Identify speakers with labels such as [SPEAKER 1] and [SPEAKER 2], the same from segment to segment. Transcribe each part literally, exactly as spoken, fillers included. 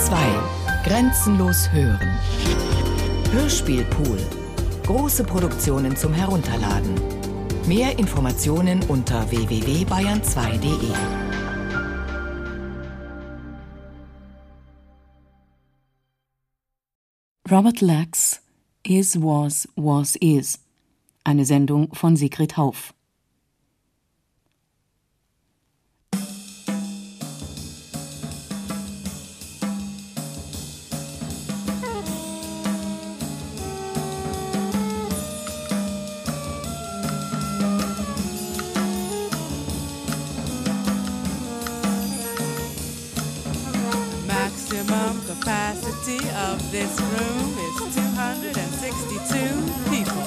[SPEAKER 1] zwei. Grenzenlos hören. Hörspielpool. Große Produktionen zum Herunterladen. Mehr Informationen unter w w w punkt bayern zwei punkt de.
[SPEAKER 2] Robert Lax, Is, Was, Was, Is. Eine Sendung von Sigrid Hauf.
[SPEAKER 3] Maximum capacity of this room is two hundred sixty-two people.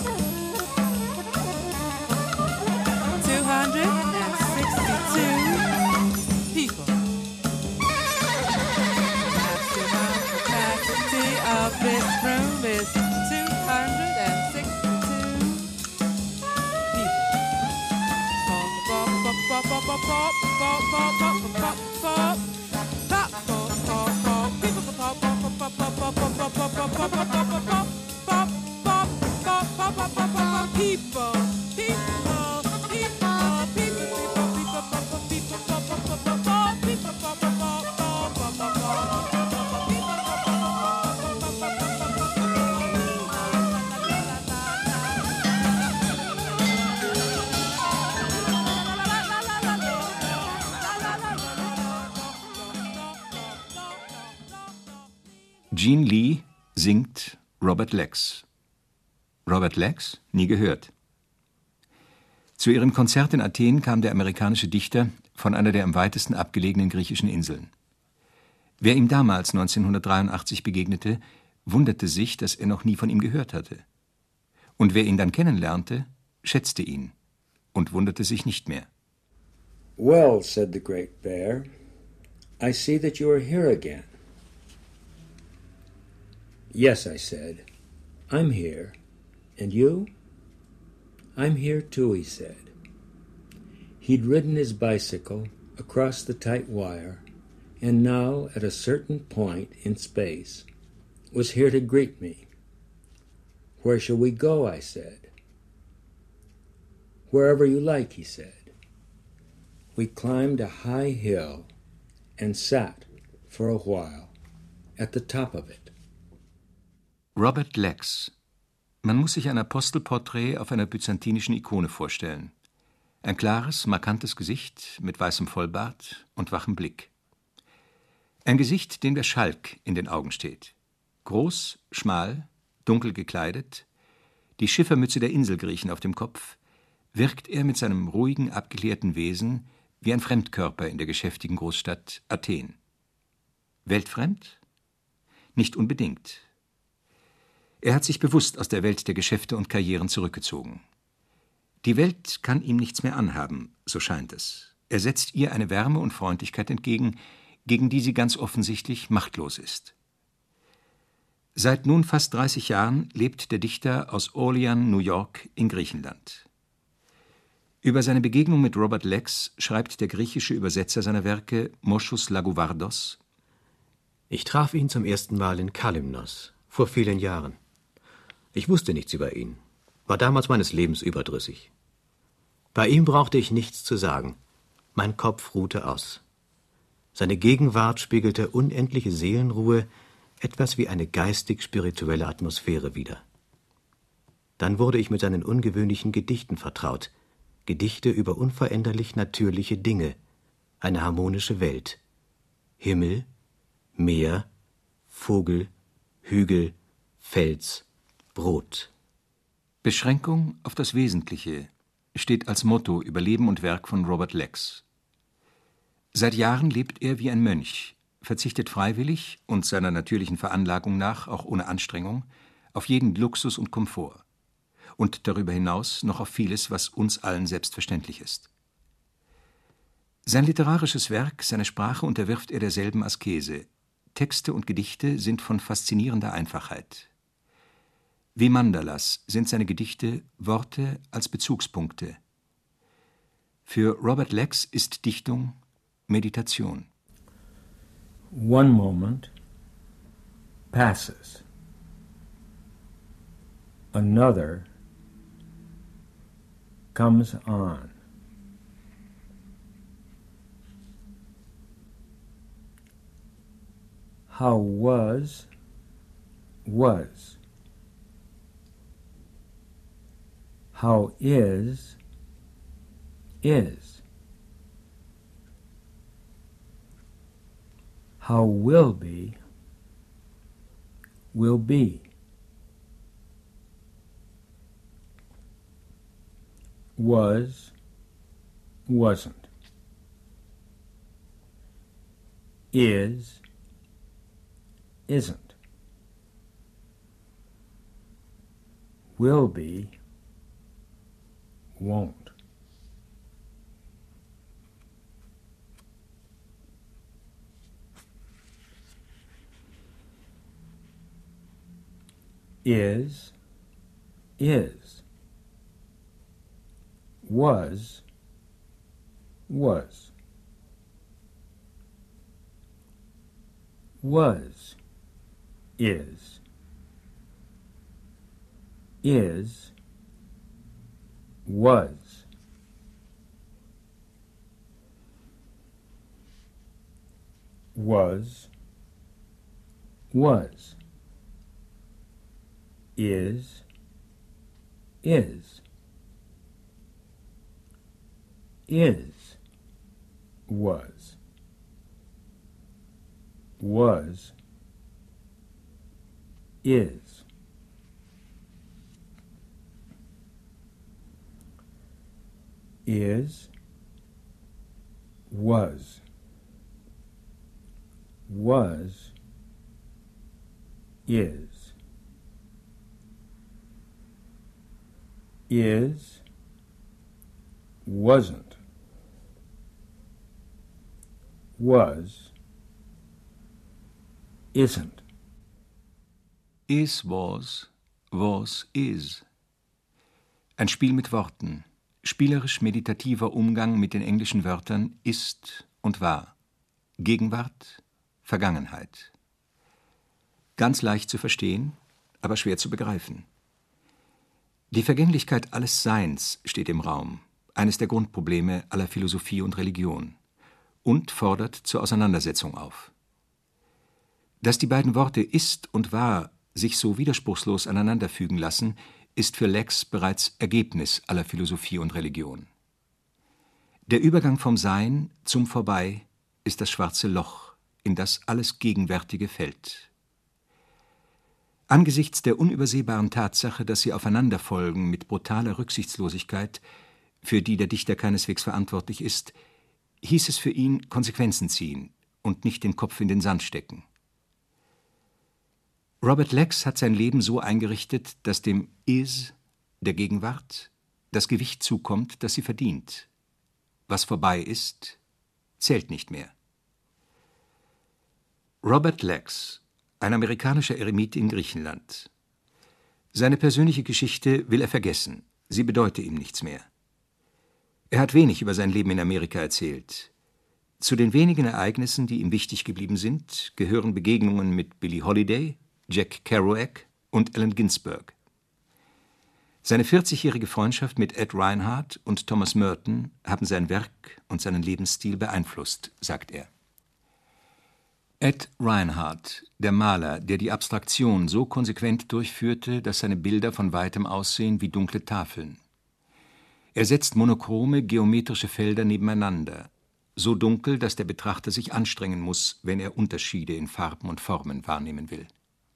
[SPEAKER 3] two hundred sixty-two people. Maximum capacity of this room is two hundred sixty-two people. Pop, pop, pop, pop, pop, pop, pop, pop, pop, pop, pop.
[SPEAKER 4] Gene Lee singt Robert Lax. Robert Lax? Nie gehört. Zu ihrem Konzert in Athen kam der amerikanische Dichter von einer der am weitesten abgelegenen griechischen Inseln. Wer ihm damals neunzehnhundertdreiundachtzig begegnete, wunderte sich, dass er noch nie von ihm gehört hatte. Und wer ihn dann kennenlernte, schätzte ihn und wunderte sich nicht mehr.
[SPEAKER 5] Well, said the Great Bear, I see that you are here again. Yes, I said, I'm here. And you? I'm here too, he said. He'd ridden his bicycle across the tight wire, and now, at a certain point in space, was here to greet me. Where shall we go, I said. Wherever you like, he said. We climbed a high hill and sat for a while at the top of it.
[SPEAKER 4] Robert Lax. Man muss sich ein Apostelporträt auf einer byzantinischen Ikone vorstellen. Ein klares, markantes Gesicht mit weißem Vollbart und wachem Blick. Ein Gesicht, dem der Schalk in den Augen steht. Groß, schmal, dunkel gekleidet, die Schiffermütze der Inselgriechen auf dem Kopf, wirkt er mit seinem ruhigen, abgeklärten Wesen wie ein Fremdkörper in der geschäftigen Großstadt Athen. Weltfremd? Nicht unbedingt. Er hat sich bewusst aus der Welt der Geschäfte und Karrieren zurückgezogen. Die Welt kann ihm nichts mehr anhaben, so scheint es. Er setzt ihr eine Wärme und Freundlichkeit entgegen, gegen die sie ganz offensichtlich machtlos ist. Seit nun fast dreißig Jahren lebt der Dichter aus Orleans, New York, in Griechenland. Über seine Begegnung mit Robert Lax schreibt der griechische Übersetzer seiner Werke, Moschus Lagouvardos:
[SPEAKER 6] Ich traf ihn zum ersten Mal in Kalymnos, vor vielen Jahren. Ich wusste nichts über ihn, war damals meines Lebens überdrüssig. Bei ihm brauchte ich nichts zu sagen. Mein Kopf ruhte aus. Seine Gegenwart spiegelte unendliche Seelenruhe, etwas wie eine geistig-spirituelle Atmosphäre wider. Dann wurde ich mit seinen ungewöhnlichen Gedichten vertraut, Gedichte über unveränderlich natürliche Dinge, eine harmonische Welt. Himmel, Meer, Vogel, Hügel, Fels, Brot.
[SPEAKER 4] Beschränkung auf das Wesentliche steht als Motto über Leben und Werk von Robert Lax. Seit Jahren lebt er wie ein Mönch, verzichtet freiwillig und seiner natürlichen Veranlagung nach, auch ohne Anstrengung, auf jeden Luxus und Komfort. Und darüber hinaus noch auf vieles, was uns allen selbstverständlich ist. Sein literarisches Werk, seine Sprache unterwirft er derselben Askese. Texte und Gedichte sind von faszinierender Einfachheit. Wie Mandalas sind seine Gedichte Worte als Bezugspunkte. Für Robert Lax ist Dichtung Meditation.
[SPEAKER 5] One moment passes. Another comes on. How was, was. How is, is. How will be, will be. Was, wasn't. Is, isn't. Will be, won't. Is, is. Was, was. Was, is. Is, was. Was, was. Is, is. Is, was. Was, is. Is, was. Was, is. Is, wasn't. Was, isn't.
[SPEAKER 4] Is, was, was, is. Ein Spiel mit Worten, spielerisch meditativer Umgang mit den englischen Wörtern ist und war, Gegenwart, Vergangenheit. Ganz leicht zu verstehen, aber schwer zu begreifen. Die Vergänglichkeit alles Seins steht im Raum, eines der Grundprobleme aller Philosophie und Religion, und fordert zur Auseinandersetzung auf. Dass die beiden Worte ist und war sich so widerspruchslos aneinanderfügen lassen, ist für Lex bereits Ergebnis aller Philosophie und Religion. Der Übergang vom Sein zum Vorbei ist das schwarze Loch, in das alles Gegenwärtige fällt. Angesichts der unübersehbaren Tatsache, dass sie aufeinanderfolgen mit brutaler Rücksichtslosigkeit, für die der Dichter keineswegs verantwortlich ist, hieß es für ihn Konsequenzen ziehen und nicht den Kopf in den Sand stecken. Robert Lex hat sein Leben so eingerichtet, dass dem Is, der Gegenwart, das Gewicht zukommt, das sie verdient. Was vorbei ist, zählt nicht mehr. Robert Lex, ein amerikanischer Eremit in Griechenland. Seine persönliche Geschichte will er vergessen, sie bedeute ihm nichts mehr. Er hat wenig über sein Leben in Amerika erzählt. Zu den wenigen Ereignissen, die ihm wichtig geblieben sind, gehören Begegnungen mit Billie Holiday, Jack Kerouac und Allen Ginsberg. Seine vierzigjährige Freundschaft mit Ed Reinhardt und Thomas Merton haben sein Werk und seinen Lebensstil beeinflusst, sagt er. Ed Reinhardt, der Maler, der die Abstraktion so konsequent durchführte, dass seine Bilder von weitem aussehen wie dunkle Tafeln. Er setzt monochrome, geometrische Felder nebeneinander, so dunkel, dass der Betrachter sich anstrengen muss, wenn er Unterschiede in Farben und Formen wahrnehmen will.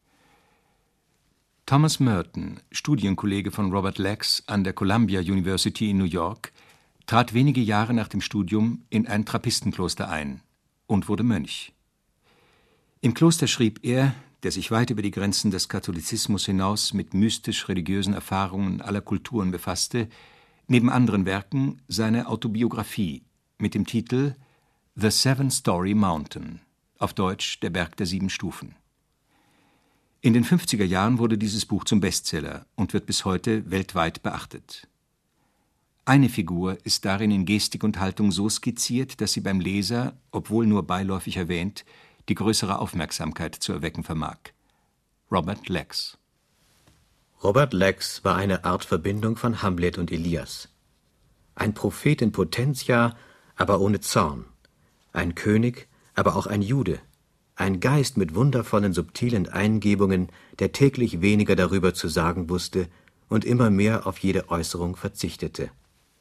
[SPEAKER 4] Thomas Merton, Studienkollege von Robert Lex an der Columbia University in New York, trat wenige Jahre nach dem Studium in ein Trappistenkloster ein und wurde Mönch. Im Kloster schrieb er, der sich weit über die Grenzen des Katholizismus hinaus mit mystisch-religiösen Erfahrungen aller Kulturen befasste, neben anderen Werken seine Autobiografie mit dem Titel The Seven-Story Mountain, auf Deutsch Der Berg der sieben Stufen. In den fünfziger Jahren wurde dieses Buch zum Bestseller und wird bis heute weltweit beachtet. Eine Figur ist darin in Gestik und Haltung so skizziert, dass sie beim Leser, obwohl nur beiläufig erwähnt, die größere Aufmerksamkeit zu erwecken vermag. Robert Lex.
[SPEAKER 6] Robert Lex war eine Art Verbindung von Hamlet und Elias. Ein Prophet in Potentia, aber ohne Zorn. Ein König, aber auch ein Jude. Ein Geist mit wundervollen, subtilen Eingebungen, der täglich weniger darüber zu sagen wusste und immer mehr auf jede Äußerung verzichtete.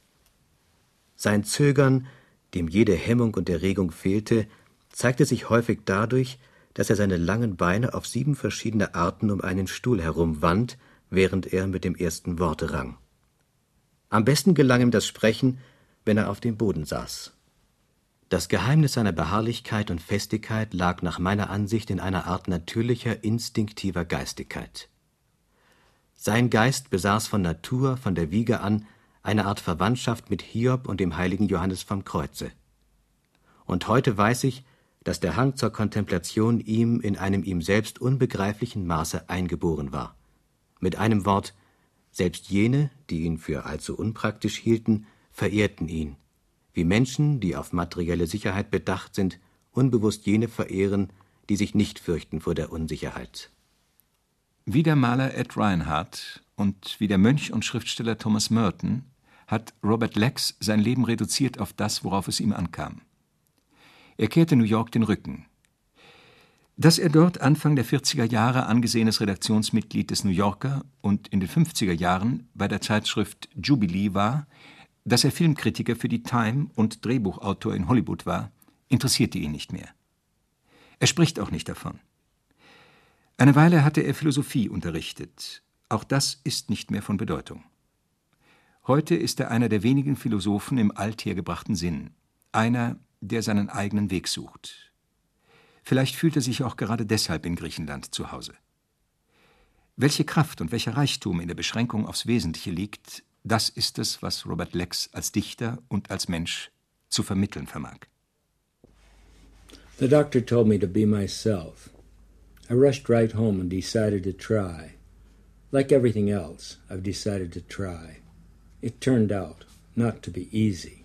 [SPEAKER 6] Sein Zögern, dem jede Hemmung und Erregung fehlte, zeigte sich häufig dadurch, dass er seine langen Beine auf sieben verschiedene Arten um einen Stuhl herumwand, während er mit dem ersten Worte rang. Am besten gelang ihm das Sprechen, wenn er auf dem Boden saß. Das Geheimnis seiner Beharrlichkeit und Festigkeit lag nach meiner Ansicht in einer Art natürlicher, instinktiver Geistigkeit. Sein Geist besaß von Natur, von der Wiege an, eine Art Verwandtschaft mit Hiob und dem heiligen Johannes vom Kreuze. Und heute weiß ich, dass der Hang zur Kontemplation ihm in einem ihm selbst unbegreiflichen Maße eingeboren war. Mit einem Wort, selbst jene, die ihn für allzu unpraktisch hielten, verehrten ihn, wie Menschen, die auf materielle Sicherheit bedacht sind, unbewusst jene verehren, die sich nicht fürchten vor der Unsicherheit.
[SPEAKER 4] Wie der Maler Ed Reinhardt und wie der Mönch und Schriftsteller Thomas Merton hat Robert Lex sein Leben reduziert auf das, worauf es ihm ankam. Er kehrte New York den Rücken. Dass er dort Anfang der vierziger Jahre angesehenes Redaktionsmitglied des New Yorker und in den fünfziger Jahren bei der Zeitschrift Jubilee war, dass er Filmkritiker für die Time und Drehbuchautor in Hollywood war, interessierte ihn nicht mehr. Er spricht auch nicht davon. Eine Weile hatte er Philosophie unterrichtet. Auch das ist nicht mehr von Bedeutung. Heute ist er einer der wenigen Philosophen im althergebrachten Sinn. Einer, der seinen eigenen Weg sucht. Vielleicht fühlt er sich auch gerade deshalb in Griechenland zu Hause. Welche Kraft und welcher Reichtum in der Beschränkung aufs Wesentliche liegt, das ist es, was Robert Lex als Dichter und als Mensch zu vermitteln vermag.
[SPEAKER 5] The doctor told me to be myself. I rushed right home and decided to try. Like everything else, I've decided to try. It turned out not to be easy.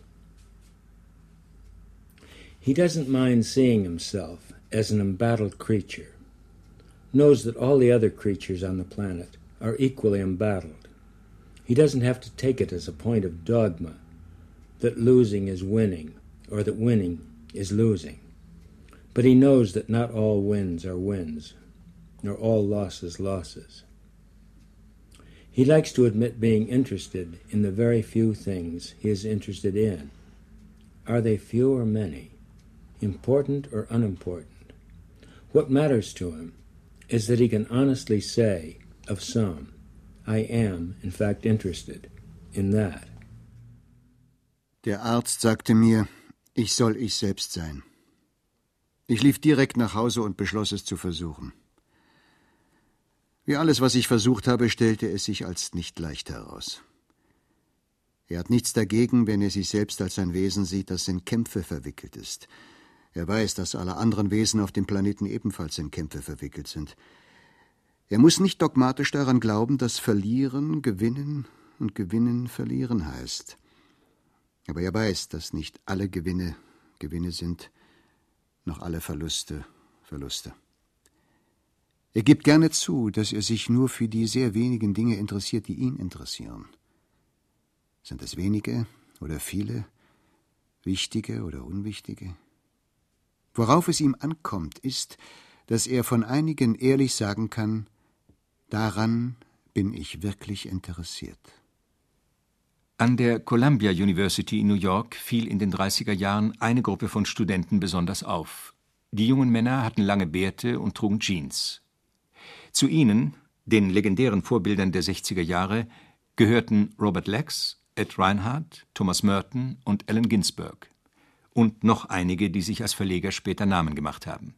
[SPEAKER 5] He doesn't mind seeing himself as an embattled creature, knows that all the other creatures on the planet are equally embattled. He doesn't have to take it as a point of dogma that losing is winning or that winning is losing. But he knows that not all wins are wins, nor all losses losses. He likes to admit being interested in the very few things he is interested in. Are they few or many? Important or unimportant? What matters to him is that he can honestly say of some, I am, in fact, interested in that.
[SPEAKER 7] Der Arzt sagte mir, ich soll ich selbst sein. Ich lief direkt nach Hause und beschloss es zu versuchen. Wie alles, was ich versucht habe, stellte es sich als nicht leicht heraus. Er hat nichts dagegen, wenn er sich selbst als ein Wesen sieht, das in Kämpfe verwickelt ist. Er weiß, dass alle anderen Wesen auf dem Planeten ebenfalls in Kämpfe verwickelt sind. Er muss nicht dogmatisch daran glauben, dass Verlieren gewinnen und Gewinnen verlieren heißt. Aber er weiß, dass nicht alle Gewinne Gewinne sind, noch alle Verluste Verluste. Er gibt gerne zu, dass er sich nur für die sehr wenigen Dinge interessiert, die ihn interessieren. Sind es wenige oder viele, wichtige oder unwichtige? Worauf es ihm ankommt, ist, dass er von einigen ehrlich sagen kann, daran bin ich wirklich interessiert.
[SPEAKER 4] An der Columbia University in New York fiel in den dreißiger Jahren eine Gruppe von Studenten besonders auf. Die jungen Männer hatten lange Bärte und trugen Jeans. Zu ihnen, den legendären Vorbildern der sechziger Jahre, gehörten Robert Lex, Ed Reinhardt, Thomas Merton und Allen Ginsberg. Und noch einige, die sich als Verleger später Namen gemacht haben.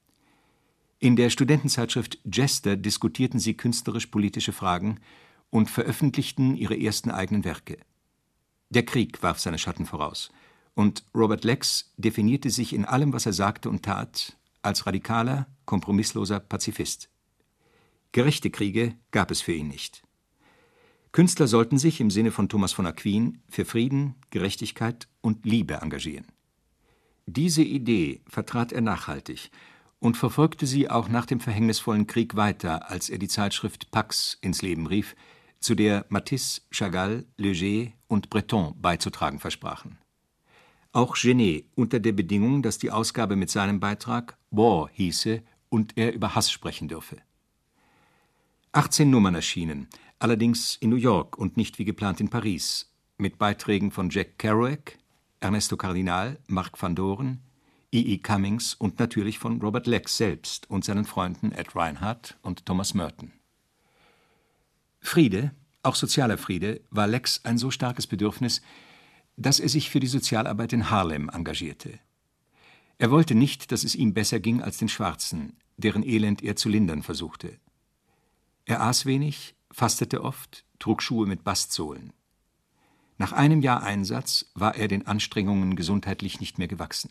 [SPEAKER 4] In der Studentenzeitschrift Jester diskutierten sie künstlerisch-politische Fragen und veröffentlichten ihre ersten eigenen Werke. Der Krieg warf seine Schatten voraus, und Robert Lex definierte sich in allem, was er sagte und tat, als radikaler, kompromissloser Pazifist. Gerechte Kriege gab es für ihn nicht. Künstler sollten sich im Sinne von Thomas von Aquin für Frieden, Gerechtigkeit und Liebe engagieren. Diese Idee vertrat er nachhaltig und verfolgte sie auch nach dem verhängnisvollen Krieg weiter, als er die Zeitschrift Pax ins Leben rief, zu der Matisse, Chagall, Léger und Breton beizutragen versprachen. Auch Genet unter der Bedingung, dass die Ausgabe mit seinem Beitrag War hieße und er über Hass sprechen dürfe. achtzehn Nummern erschienen, allerdings in New York und nicht wie geplant in Paris, mit Beiträgen von Jack Kerouac, Ernesto Cardinal, Mark van Doren, E E. Cummings und natürlich von Robert Lex selbst und seinen Freunden Ed Reinhardt und Thomas Merton. Friede, auch sozialer Friede, war Lex ein so starkes Bedürfnis, dass er sich für die Sozialarbeit in Harlem engagierte. Er wollte nicht, dass es ihm besser ging als den Schwarzen, deren Elend er zu lindern versuchte. Er aß wenig, fastete oft, trug Schuhe mit Bastsohlen. Nach einem Jahr Einsatz war er den Anstrengungen gesundheitlich nicht mehr gewachsen.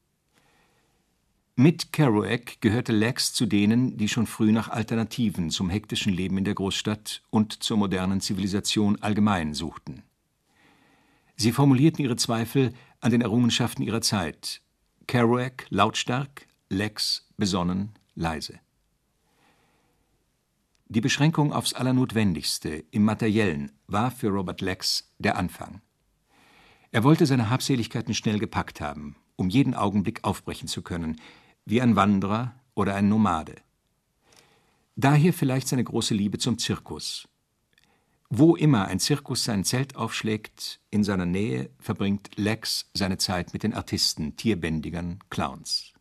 [SPEAKER 4] Mit Kerouac gehörte Lex zu denen, die schon früh nach Alternativen zum hektischen Leben in der Großstadt und zur modernen Zivilisation allgemein suchten. Sie formulierten ihre Zweifel an den Errungenschaften ihrer Zeit. Kerouac lautstark, Lex besonnen, leise. Die Beschränkung aufs Allernotwendigste im Materiellen war für Robert Lex der Anfang. Er wollte seine Habseligkeiten schnell gepackt haben, um jeden Augenblick aufbrechen zu können, wie ein Wanderer oder ein Nomade. Daher vielleicht seine große Liebe zum Zirkus. Wo immer ein Zirkus sein Zelt aufschlägt, in seiner Nähe verbringt Lex seine Zeit mit den Artisten, Tierbändigern, Clowns.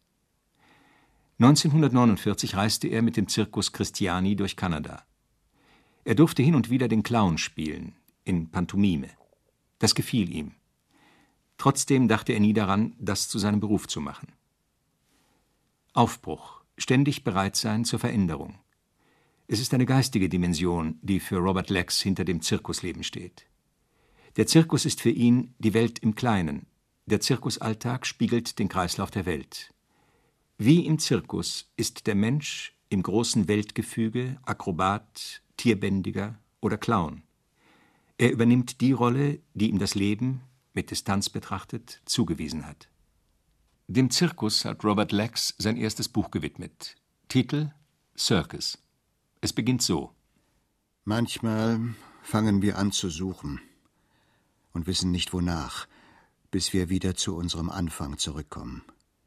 [SPEAKER 4] neunzehnhundertneunundvierzig reiste er mit dem Circus Christiani durch Kanada. Er durfte hin und wieder den Clown spielen, in Pantomime. Das gefiel ihm. Trotzdem dachte er nie daran, das zu seinem Beruf zu machen. Aufbruch, ständig bereit sein zur Veränderung. Es ist eine geistige Dimension, die für Robert Lex hinter dem Zirkusleben steht. Der Zirkus ist für ihn die Welt im Kleinen. Der Zirkusalltag spiegelt den Kreislauf der Welt. Wie im Zirkus ist der Mensch im großen Weltgefüge Akrobat, Tierbändiger oder Clown. Er übernimmt die Rolle, die ihm das Leben, mit Distanz betrachtet, zugewiesen hat. Dem Zirkus hat Robert Lex sein erstes Buch gewidmet. Titel Circus. Es beginnt so:
[SPEAKER 7] Manchmal fangen wir an zu suchen und wissen nicht wonach, bis wir wieder zu unserem Anfang zurückkommen.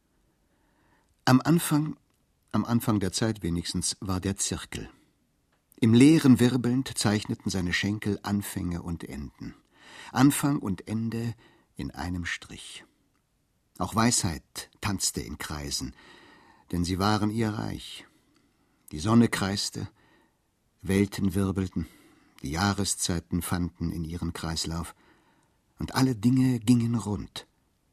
[SPEAKER 7] Am Anfang, am Anfang der Zeit wenigstens, war der Zirkel. Im Leeren wirbelnd zeichneten seine Schenkel Anfänge und Enden. Anfang und Ende in einem Strich. Auch Weisheit tanzte in Kreisen, denn sie waren ihr Reich. Die Sonne kreiste, Welten wirbelten, die Jahreszeiten fanden in ihren Kreislauf, und alle Dinge gingen rund.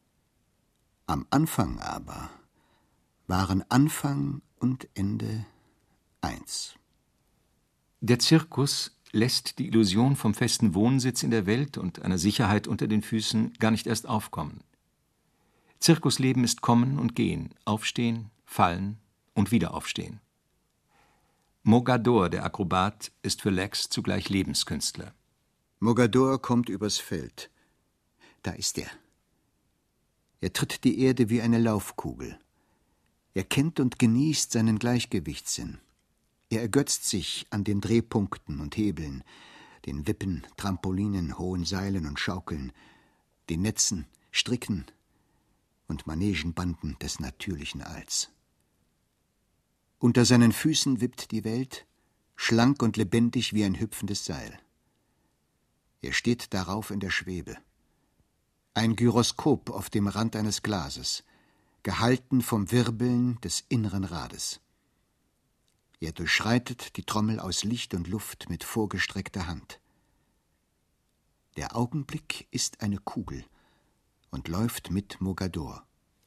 [SPEAKER 7] Am Anfang aber waren Anfang und Ende eins.
[SPEAKER 4] Der Zirkus lässt die Illusion vom festen Wohnsitz in der Welt und einer Sicherheit unter den Füßen gar nicht erst aufkommen. Zirkusleben ist Kommen und Gehen, Aufstehen, Fallen und wieder Aufstehen. Mogador, der Akrobat, ist für Lex zugleich Lebenskünstler.
[SPEAKER 7] Mogador kommt übers Feld. Da ist er. Er tritt die Erde wie eine Laufkugel. Er kennt und genießt seinen Gleichgewichtssinn. Er ergötzt sich an den Drehpunkten und Hebeln, den Wippen, Trampolinen, hohen Seilen und Schaukeln, den Netzen, Stricken und Manegenbanden des natürlichen Alls. Unter seinen Füßen wippt die Welt, schlank und lebendig wie ein hüpfendes Seil. Er steht darauf in der Schwebe. Ein Gyroskop auf dem Rand eines Glases, gehalten vom Wirbeln des inneren Rades. Er durchschreitet die Trommel aus Licht und Luft mit vorgestreckter Hand. Der Augenblick ist eine Kugel und läuft mit Mogador.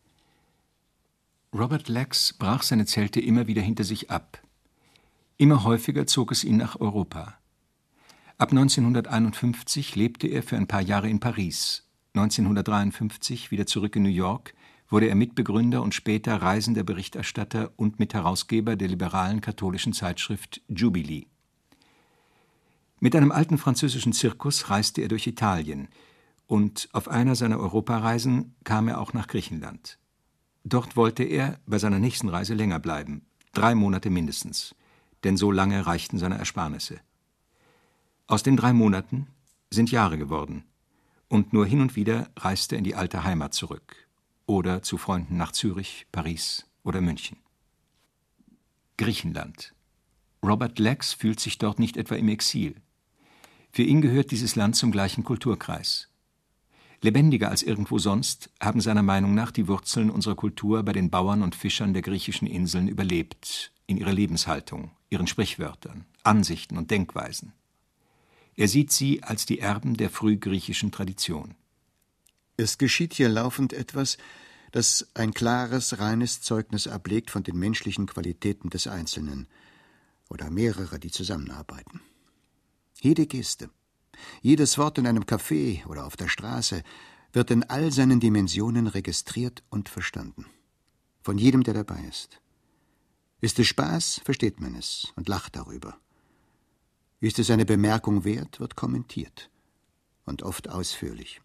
[SPEAKER 4] Robert Lex brach seine Zelte immer wieder hinter sich ab. Immer häufiger zog es ihn nach Europa. Ab neunzehnhunderteinundfünfzig lebte er für ein paar Jahre in Paris. neunzehnhundertdreiundfünfzig wieder zurück in New York, wurde er Mitbegründer und später reisender Berichterstatter und Mitherausgeber der liberalen katholischen Zeitschrift Jubilee. Mit einem alten französischen Zirkus reiste er durch Italien und auf einer seiner Europareisen kam er auch nach Griechenland. Dort wollte er bei seiner nächsten Reise länger bleiben, drei Monate mindestens, denn so lange reichten seine Ersparnisse. Aus den drei Monaten sind Jahre geworden, und nur hin und wieder reiste er in die alte Heimat zurück oder zu Freunden nach Zürich, Paris oder München. Griechenland. Robert Lex fühlt sich dort nicht etwa im Exil. Für ihn gehört dieses Land zum gleichen Kulturkreis. Lebendiger als irgendwo sonst haben seiner Meinung nach die Wurzeln unserer Kultur bei den Bauern und Fischern der griechischen Inseln überlebt, in ihrer Lebenshaltung, ihren Sprichwörtern, Ansichten und Denkweisen. Er sieht sie als die Erben der frühgriechischen Tradition.
[SPEAKER 7] Es geschieht hier laufend etwas, das ein klares, reines Zeugnis ablegt von den menschlichen Qualitäten des Einzelnen oder mehrerer, die zusammenarbeiten. Jede Geste, jedes Wort in einem Café oder auf der Straße wird in all seinen Dimensionen registriert und verstanden. Von jedem, der dabei ist. Ist es Spaß, versteht man es und lacht darüber. Ist es eine Bemerkung wert, wird kommentiert. Und oft ausführlich.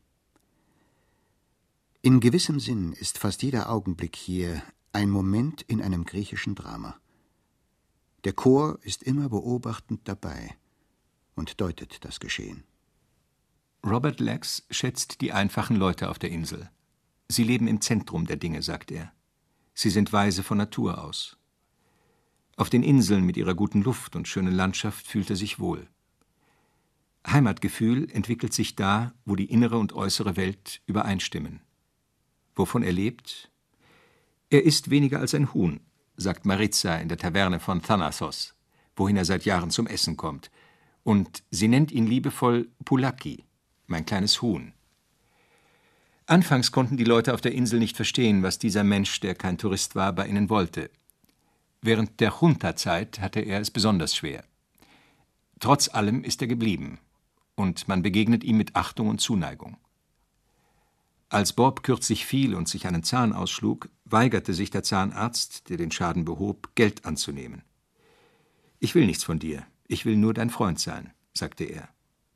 [SPEAKER 7] In gewissem Sinn ist fast jeder Augenblick hier ein Moment in einem griechischen Drama. Der Chor ist immer beobachtend dabei und deutet das Geschehen.
[SPEAKER 4] Robert Lex schätzt die einfachen Leute auf der Insel. Sie leben im Zentrum der Dinge, sagt er. Sie sind weise von Natur aus. Auf den Inseln mit ihrer guten Luft und schönen Landschaft fühlt er sich wohl. Heimatgefühl entwickelt sich da, wo die innere und äußere Welt übereinstimmen. Wovon er lebt? Er ist weniger als ein Huhn, sagt Maritza in der Taverne von Thanatos, wohin er seit Jahren zum Essen kommt. Und sie nennt ihn liebevoll Pulaki, mein kleines Huhn. Anfangs konnten die Leute auf der Insel nicht verstehen, was dieser Mensch, der kein Tourist war, bei ihnen wollte. Während der Junta-Zeit hatte er es besonders schwer. Trotz allem ist er geblieben, und man begegnet ihm mit Achtung und Zuneigung. Als Bob kürzlich fiel und sich einen Zahn ausschlug, weigerte sich der Zahnarzt, der den Schaden behob, Geld anzunehmen. »Ich will nichts von dir, ich will nur dein Freund sein«, sagte er.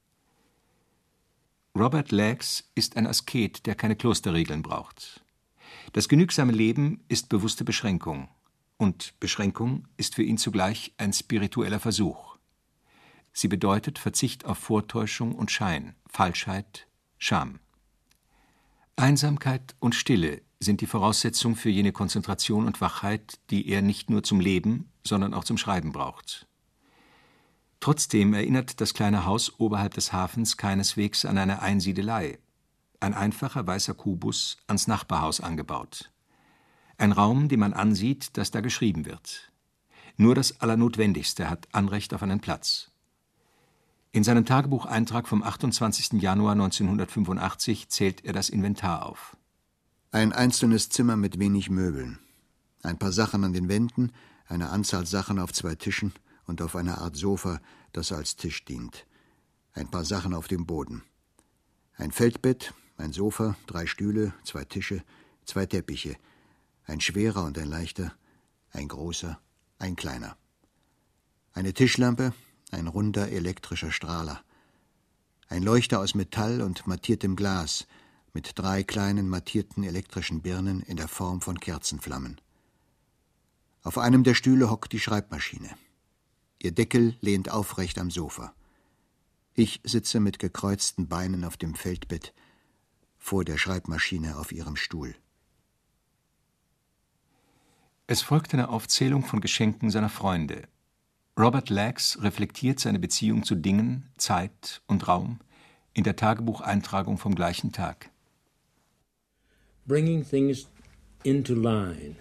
[SPEAKER 4] Robert Lex ist ein Asket, der keine Klosterregeln braucht. Das genügsame Leben ist bewusste Beschränkung, und Beschränkung ist für ihn zugleich ein spiritueller Versuch. Sie bedeutet Verzicht auf Vortäuschung und Schein, Falschheit, Scham. Einsamkeit und Stille sind die Voraussetzung für jene Konzentration und Wachheit, die er nicht nur zum Leben, sondern auch zum Schreiben braucht. Trotzdem erinnert das kleine Haus oberhalb des Hafens keineswegs an eine Einsiedelei. Ein einfacher weißer Kubus ans Nachbarhaus angebaut. Ein Raum, den man ansieht, dass da geschrieben wird. Nur das Allernotwendigste hat Anrecht auf einen Platz. In seinem Tagebucheintrag vom achtundzwanzigsten Januar neunzehnhundertfünfundachtzig zählt er das Inventar auf.
[SPEAKER 7] Ein einzelnes Zimmer mit wenig Möbeln. Ein paar Sachen an den Wänden, eine Anzahl Sachen auf zwei Tischen und auf einer Art Sofa, das als Tisch dient. Ein paar Sachen auf dem Boden. Ein Feldbett, ein Sofa, drei Stühle, zwei Tische, zwei Teppiche. Ein schwerer und ein leichter, ein großer, ein kleiner. Eine Tischlampe, ein runder elektrischer Strahler. Ein Leuchter aus Metall und mattiertem Glas, mit drei kleinen mattierten elektrischen Birnen in der Form von Kerzenflammen. Auf einem der Stühle hockt die Schreibmaschine. Ihr Deckel lehnt aufrecht am Sofa. Ich sitze mit gekreuzten Beinen auf dem Feldbett, vor der Schreibmaschine auf ihrem Stuhl.
[SPEAKER 4] Es folgt eine Aufzählung von Geschenken seiner Freunde. Robert Lex reflektiert seine Beziehung zu Dingen, Zeit und Raum in der Tagebucheintragung vom gleichen Tag.
[SPEAKER 5] Bringing things into line.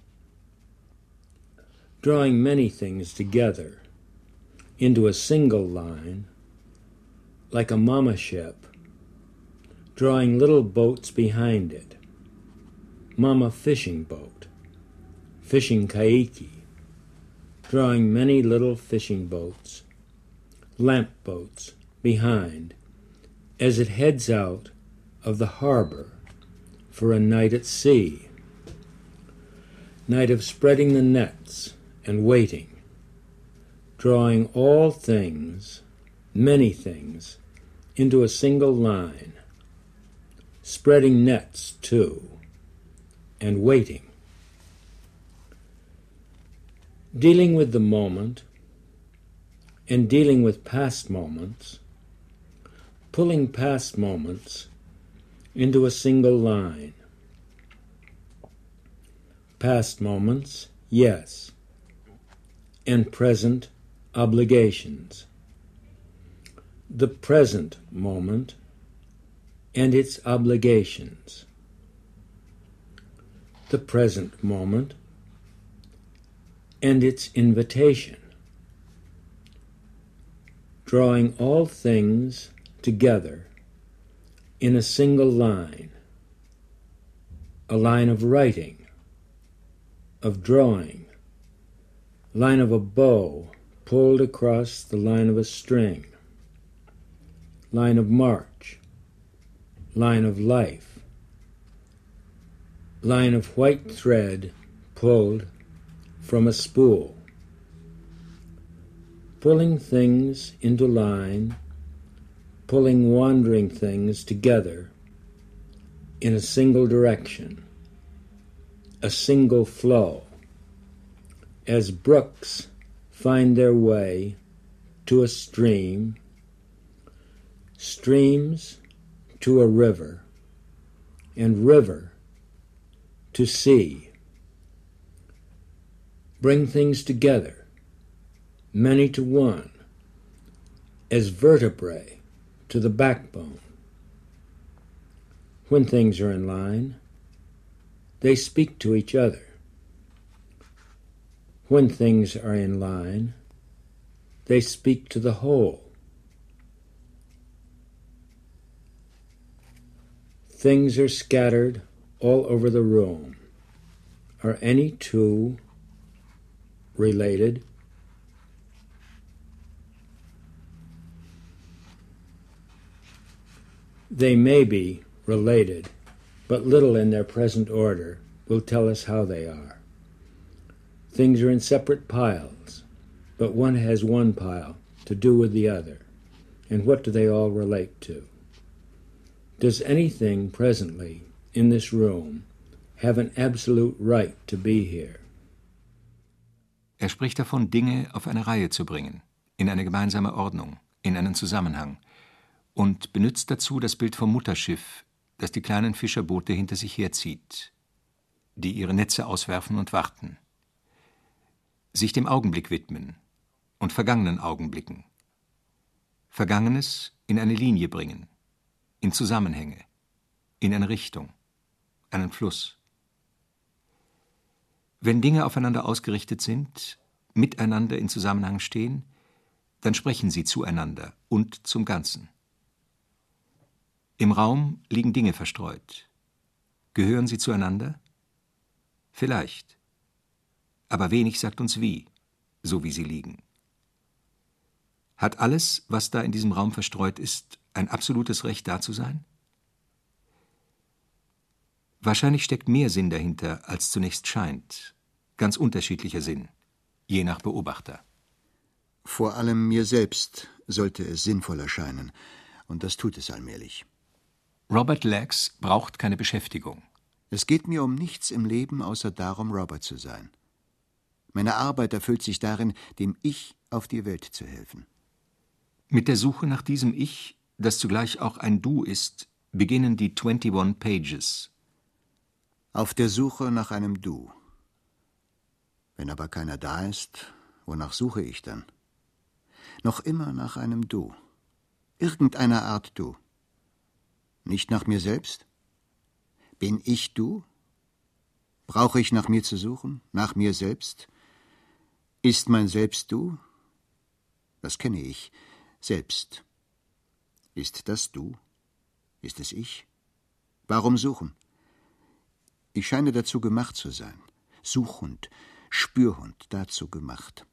[SPEAKER 5] Drawing many things together into a single line, like a mama ship. Drawing little boats behind it. Mama fishing boat. Fishing kaiki. Drawing many little fishing boats, lamp boats, behind, as it heads out of the harbor for a night at sea. Night of spreading the nets and waiting, drawing all things, many things, into a single line, spreading nets too, and waiting. dealing with the moment and dealing with past moments, pulling past moments into a single line. Past moments, yes, and present obligations. The present moment and its obligations. The present moment and its invitation. Drawing all things together in a single line, a line of writing, of drawing, line of a bow pulled across the line of a string, line of march, line of life, line of white thread pulled from a spool, pulling things into line, pulling wandering things together in a single direction, a single flow, as brooks find their way to a stream, streams to a river, and river to sea. Bring things together, many to one, as vertebrae to the backbone. When things are in line, they speak to each other. When things are in line, they speak to the whole. Things are scattered all over the room. Are any two related? They may be related, but little in their present order will tell us how they are. Things are in separate piles, but one has one pile to do with the other. And what do they all relate to? Does anything presently in this room have an absolute right to be here?
[SPEAKER 4] Er spricht davon, Dinge auf eine Reihe zu bringen, in eine gemeinsame Ordnung, in einen Zusammenhang, und benutzt dazu das Bild vom Mutterschiff, das die kleinen Fischerboote hinter sich herzieht, die ihre Netze auswerfen und warten. Sich dem Augenblick widmen und vergangenen Augenblicken. Vergangenes in eine Linie bringen, in Zusammenhänge, in eine Richtung, einen Fluss. Wenn Dinge aufeinander ausgerichtet sind, miteinander in Zusammenhang stehen, dann sprechen sie zueinander und zum Ganzen. Im Raum liegen Dinge verstreut. Gehören sie zueinander? Vielleicht. Aber wenig sagt uns wie, so wie sie liegen. Hat alles, was da in diesem Raum verstreut ist, ein absolutes Recht da zu sein? Wahrscheinlich steckt mehr Sinn dahinter, als zunächst scheint. Ganz unterschiedlicher Sinn, je nach Beobachter.
[SPEAKER 7] Vor allem mir selbst sollte es sinnvoll erscheinen, und das tut es allmählich.
[SPEAKER 4] Robert Lex braucht keine Beschäftigung.
[SPEAKER 7] Es geht mir um nichts im Leben, außer darum, Robert zu sein. Meine Arbeit erfüllt sich darin, dem Ich auf die Welt zu helfen.
[SPEAKER 4] Mit der Suche nach diesem Ich, das zugleich auch ein Du ist, beginnen die einundzwanzig Pages.
[SPEAKER 7] Auf der Suche nach einem Du. Wenn aber keiner da ist, wonach suche ich dann? Noch immer nach einem Du. Irgendeiner Art Du. Nicht nach mir selbst? Bin ich Du? Brauche ich nach mir zu suchen? Nach mir selbst? Ist mein Selbst Du? Das kenne ich. Selbst. Ist das Du? Ist es ich? Warum suchen? Ich scheine dazu gemacht zu sein. Suchhund, Spürhund, dazu gemacht.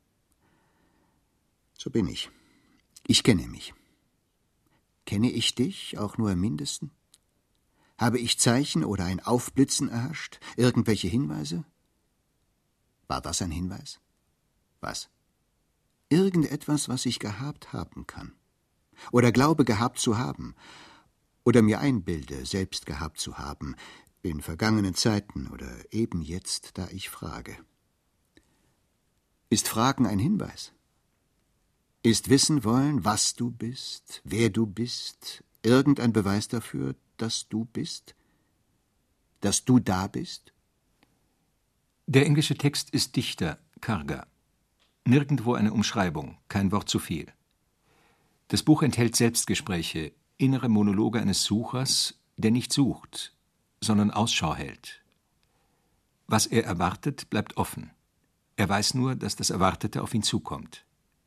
[SPEAKER 7] So bin ich. Ich kenne mich. Kenne ich dich auch nur im Mindesten? Habe ich Zeichen oder ein Aufblitzen erhascht? Irgendwelche Hinweise? War das ein Hinweis? Was? Irgendetwas, was ich gehabt haben kann. Oder glaube gehabt zu haben. Oder mir einbilde, selbst gehabt zu haben. In vergangenen Zeiten oder eben jetzt, da ich frage. Ist Fragen ein Hinweis? Ist Wissen wollen, was du bist, wer du bist, irgendein Beweis dafür, dass du bist? Dass du da bist?
[SPEAKER 4] Der englische Text ist dichter, karger. Nirgendwo eine Umschreibung, kein Wort zu viel. Das Buch enthält Selbstgespräche, innere Monologe eines Suchers, der nicht sucht, sondern Ausschau hält. Was er erwartet, bleibt offen. Er weiß nur, dass das Erwartete auf ihn zukommt.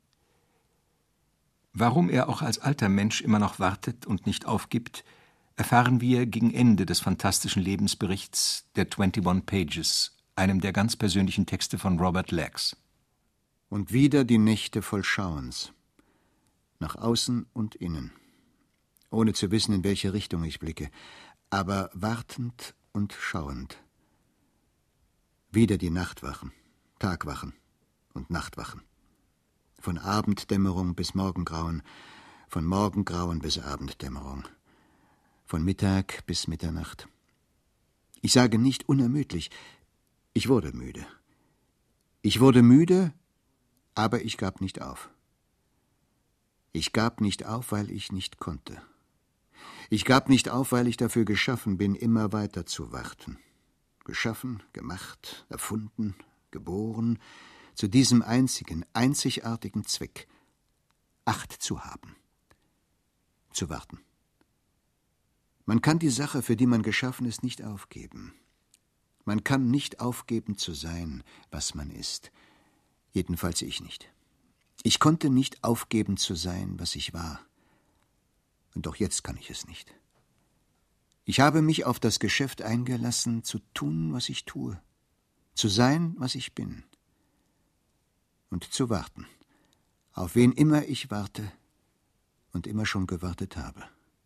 [SPEAKER 4] Warum er auch als alter Mensch immer noch wartet und nicht aufgibt, erfahren wir gegen Ende des fantastischen Lebensberichts der einundzwanzig Pages, einem der ganz persönlichen Texte von Robert Lax.
[SPEAKER 7] Und wieder die Nächte voll Schauens, nach außen und innen, ohne zu wissen, in welche Richtung ich blicke, aber wartend und schauend. Wieder die Nachtwachen, Tagwachen und Nachtwachen. Von Abenddämmerung bis Morgengrauen, von Morgengrauen bis Abenddämmerung, von Mittag bis Mitternacht. Ich sage nicht unermüdlich, ich wurde müde. Ich wurde müde, aber ich gab nicht auf. Ich gab nicht auf, weil ich nicht konnte. Ich gab nicht auf, weil ich dafür geschaffen bin, immer weiter zu warten. Geschaffen, gemacht, erfunden, geboren, zu diesem einzigen, einzigartigen Zweck, Acht zu haben, zu warten. Man kann die Sache, für die man geschaffen ist, nicht aufgeben. Man kann nicht aufgeben zu sein, was man ist. Jedenfalls ich nicht. Ich konnte nicht aufgeben zu sein, was ich war. Und doch jetzt kann ich es nicht. Ich habe mich auf das Geschäft eingelassen, zu tun, was ich tue, zu sein, was ich bin. Und zu warten, auf wen immer ich warte und immer schon gewartet habe.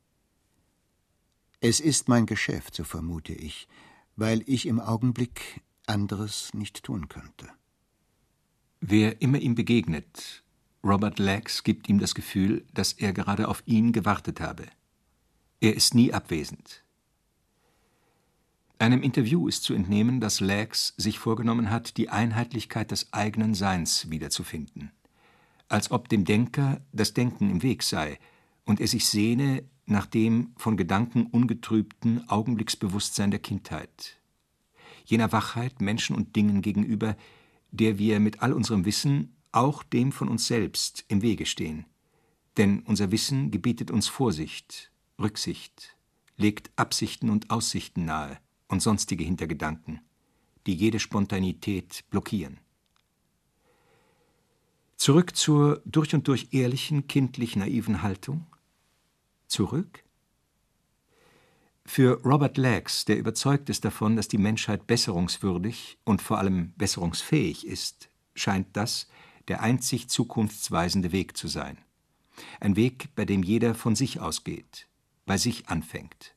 [SPEAKER 7] Es ist mein Geschäft, so vermute ich, weil ich im Augenblick anderes nicht tun könnte.
[SPEAKER 4] Wer immer ihm begegnet, Robert Lax gibt ihm das Gefühl, dass er gerade auf ihn gewartet habe. Er ist nie abwesend. Einem Interview ist zu entnehmen, dass Lax sich vorgenommen hat, die Einheitlichkeit des eigenen Seins wiederzufinden. Als ob dem Denker das Denken im Weg sei und er sich sehne nach dem von Gedanken ungetrübten Augenblicksbewusstsein der Kindheit. Jener Wachheit Menschen und Dingen gegenüber, der wir mit all unserem Wissen auch dem von uns selbst im Wege stehen. Denn unser Wissen gebietet uns Vorsicht, Rücksicht, legt Absichten und Aussichten nahe und sonstige Hintergedanken, die jede Spontanität blockieren. Zurück zur durch und durch ehrlichen, kindlich naiven Haltung? Zurück? Für Robert Lax, der überzeugt ist davon, dass die Menschheit besserungswürdig und vor allem besserungsfähig ist, scheint das der einzig zukunftsweisende Weg zu sein. Ein Weg, bei dem jeder von sich ausgeht, bei sich anfängt.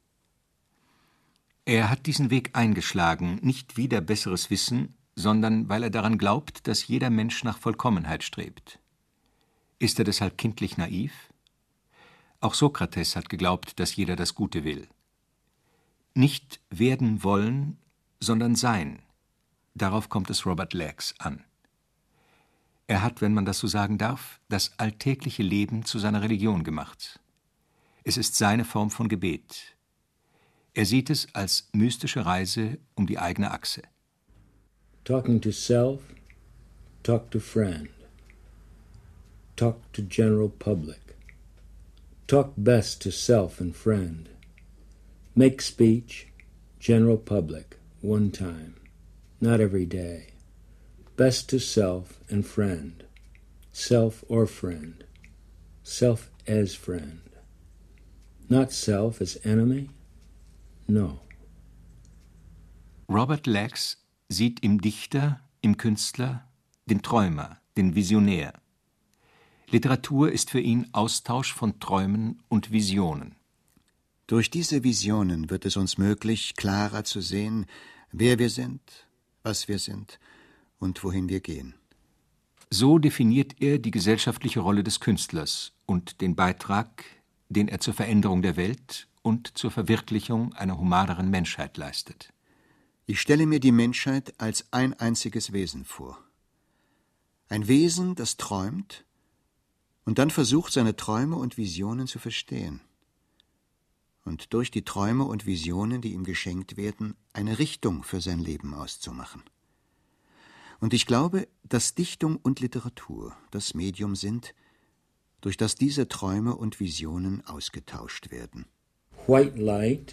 [SPEAKER 4] Er hat diesen Weg eingeschlagen, nicht wider besseres Wissen, sondern weil er daran glaubt, dass jeder Mensch nach Vollkommenheit strebt. Ist er deshalb kindlich naiv? Auch Sokrates hat geglaubt, dass jeder das Gute will. Nicht werden wollen, sondern sein. Darauf kommt es Robert Lax an. Er hat, wenn man das so sagen darf, das alltägliche Leben zu seiner Religion gemacht. Es ist seine Form von Gebet. Er sieht es als mystische Reise um die eigene Achse.
[SPEAKER 5] Talking to self, talk to friend. Talk to general public. Talk best to self and friend. Make speech, general public, one time, not every day. Best to self and friend. Self or friend. Self as friend. Not self as enemy? No.
[SPEAKER 4] Robert Lax sieht im Dichter, im Künstler, den Träumer, den Visionär. Literatur ist für ihn Austausch von Träumen und Visionen.
[SPEAKER 7] Durch diese Visionen wird es uns möglich, klarer zu sehen, wer wir sind, was wir sind und wohin wir gehen.
[SPEAKER 4] So definiert er die gesellschaftliche Rolle des Künstlers und den Beitrag, den er zur Veränderung der Welt und zur Verwirklichung einer humaneren Menschheit leistet.
[SPEAKER 7] Ich stelle mir die Menschheit als ein einziges Wesen vor. Ein Wesen, das träumt und dann versucht, seine Träume und Visionen zu verstehen. Und durch die Träume und Visionen, die ihm geschenkt werden, eine Richtung für sein Leben auszumachen. Und ich glaube, dass Dichtung und Literatur das Medium sind, durch das diese Träume und Visionen ausgetauscht werden.
[SPEAKER 5] White light,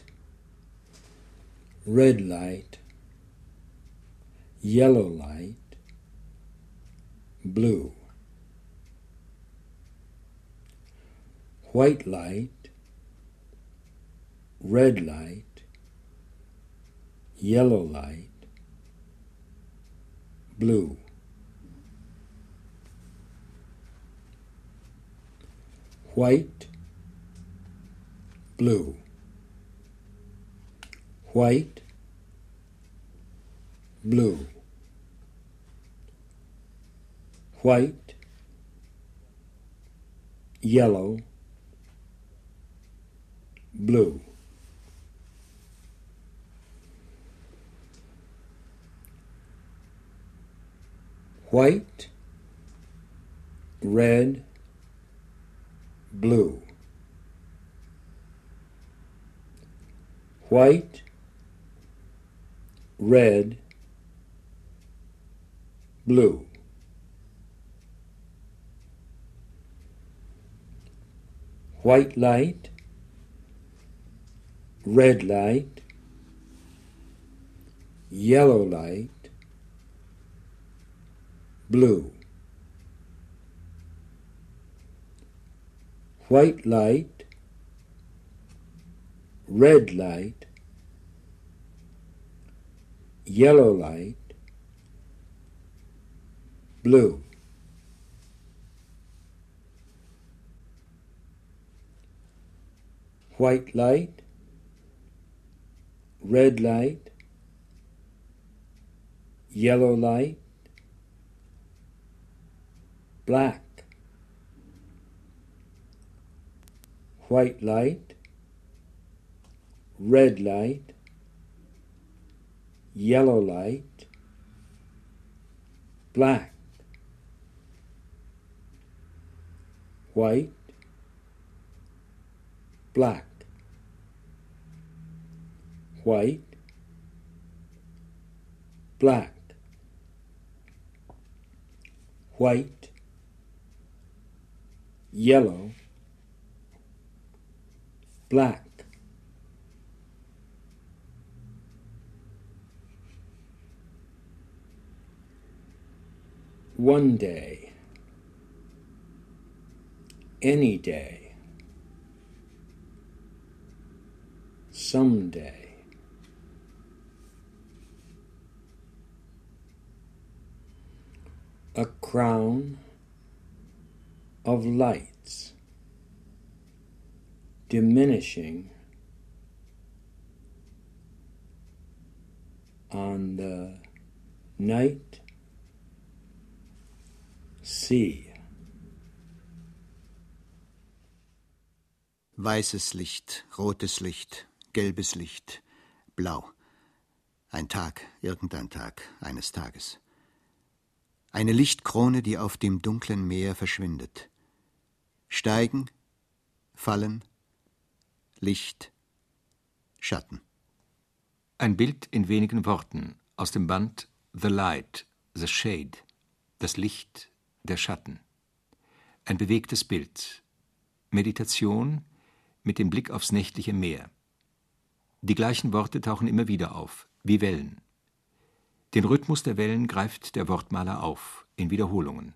[SPEAKER 5] red light, yellow light, blue. White light, red light, yellow light, blue. White, blue. White, blue. White, yellow, blue. White, red, blue. White, red, blue. White light, red light, yellow light, blue. White light, red light, yellow light, blue. White light, red light, yellow light, black. White light, red light, yellow light, black. White, black. White, black. White, yellow, black. One day, any day, someday. A crown of lights diminishing on the night sea.
[SPEAKER 7] Weißes Licht, rotes Licht, gelbes Licht, blau. Ein Tag, irgendein Tag, eines Tages. Eine Lichtkrone, die auf dem dunklen Meer verschwindet. Steigen, fallen, Licht, Schatten.
[SPEAKER 4] Ein Bild in wenigen Worten aus dem Band The Light, The Shade, das Licht, der Schatten. Ein bewegtes Bild. Meditation mit dem Blick aufs nächtliche Meer. Die gleichen Worte tauchen immer wieder auf, wie Wellen. Den Rhythmus der Wellen greift der Wortmaler auf, in Wiederholungen.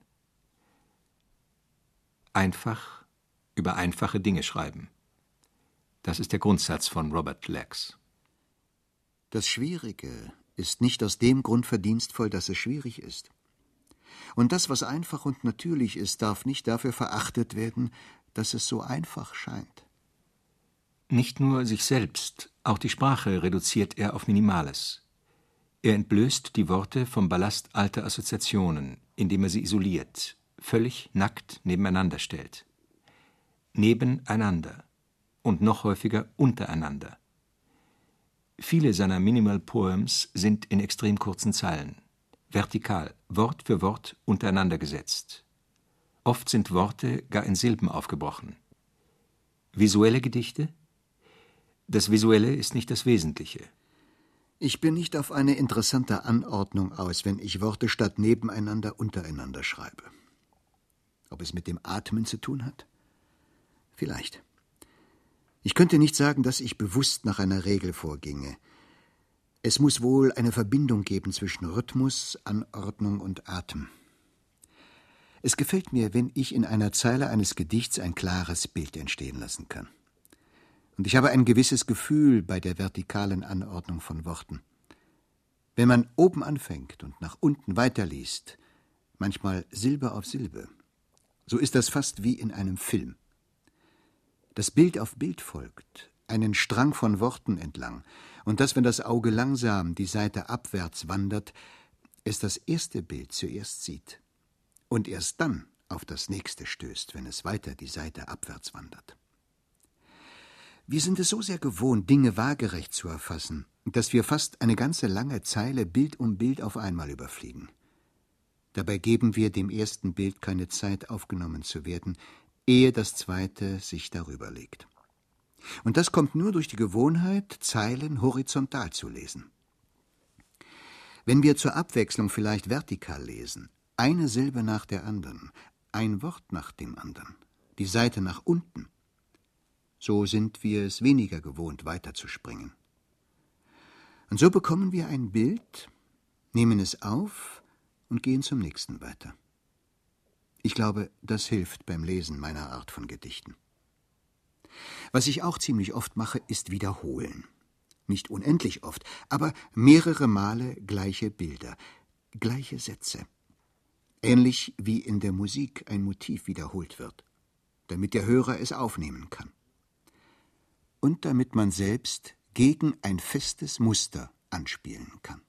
[SPEAKER 4] Einfach über einfache Dinge schreiben. Das ist der Grundsatz von Robert Lex.
[SPEAKER 7] Das Schwierige ist nicht aus dem Grund verdienstvoll, dass es schwierig ist. Und das, was einfach und natürlich ist, darf nicht dafür verachtet werden, dass es so einfach scheint.
[SPEAKER 4] Nicht nur sich selbst, auch die Sprache reduziert er auf Minimales. Er entblößt die Worte vom Ballast alter Assoziationen, indem er sie isoliert, völlig nackt nebeneinander stellt. Nebeneinander und noch häufiger untereinander. Viele seiner Minimal Poems sind in extrem kurzen Zeilen. vertikal, Wort für Wort untereinander gesetzt. Oft sind Worte gar in Silben aufgebrochen. Visuelle Gedichte? Das Visuelle ist nicht das Wesentliche.
[SPEAKER 7] Ich bin nicht auf eine interessante Anordnung aus, wenn ich Worte statt nebeneinander untereinander schreibe. Ob es mit dem Atmen zu tun hat? Vielleicht. Ich könnte nicht sagen, dass ich bewusst nach einer Regel vorginge. Es muss wohl eine Verbindung geben zwischen Rhythmus, Anordnung und Atem. Es gefällt mir, wenn ich in einer Zeile eines Gedichts ein klares Bild entstehen lassen kann. Und ich habe ein gewisses Gefühl bei der vertikalen Anordnung von Worten. Wenn man oben anfängt und nach unten weiterliest, manchmal Silbe auf Silbe, so ist das fast wie in einem Film. Das Bild auf Bild folgt, einen Strang von Worten entlang, und dass, wenn das Auge langsam die Seite abwärts wandert, es das erste Bild zuerst sieht und erst dann auf das nächste stößt, wenn es weiter die Seite abwärts wandert. Wir sind es so sehr gewohnt, Dinge waagerecht zu erfassen, dass wir fast eine ganze lange Zeile Bild um Bild auf einmal überfliegen. Dabei geben wir dem ersten Bild keine Zeit, aufgenommen zu werden, ehe das zweite sich darüber legt. Und das kommt nur durch die Gewohnheit, Zeilen horizontal zu lesen. Wenn wir zur Abwechslung vielleicht vertikal lesen, eine Silbe nach der anderen, ein Wort nach dem anderen, die Seite nach unten, so sind wir es weniger gewohnt, weiterzuspringen. Und so bekommen wir ein Bild, nehmen es auf und gehen zum nächsten weiter. Ich glaube, das hilft beim Lesen meiner Art von Gedichten. Was ich auch ziemlich oft mache, ist wiederholen. Nicht unendlich oft, aber mehrere Male gleiche Bilder, gleiche Sätze. Ähnlich wie in der Musik ein Motiv wiederholt wird, damit der Hörer es aufnehmen kann. Und damit man selbst gegen ein festes Muster anspielen kann.